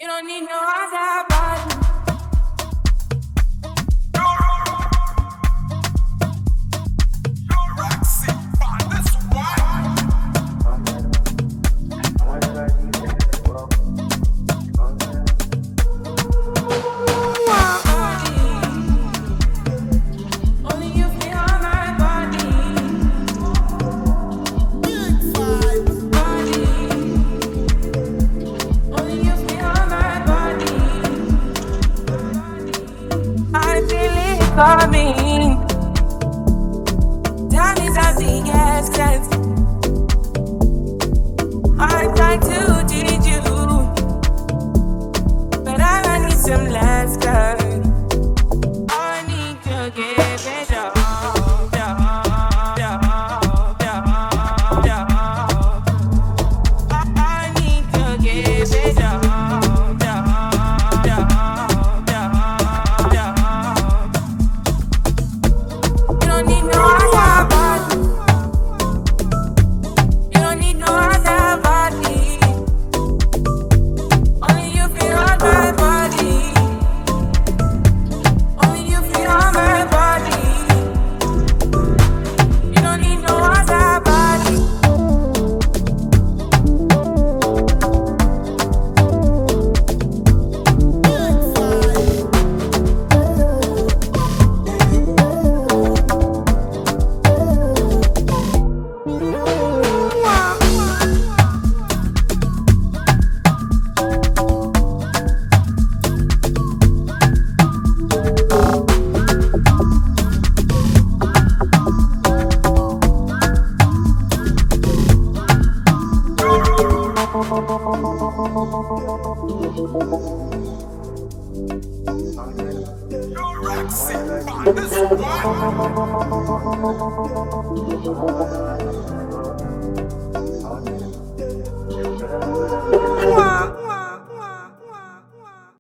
You don't need no other body. Coming, time is of the essence. I'm trying to teach you, but I need some lessons. I need to give it up. I need to give it up. This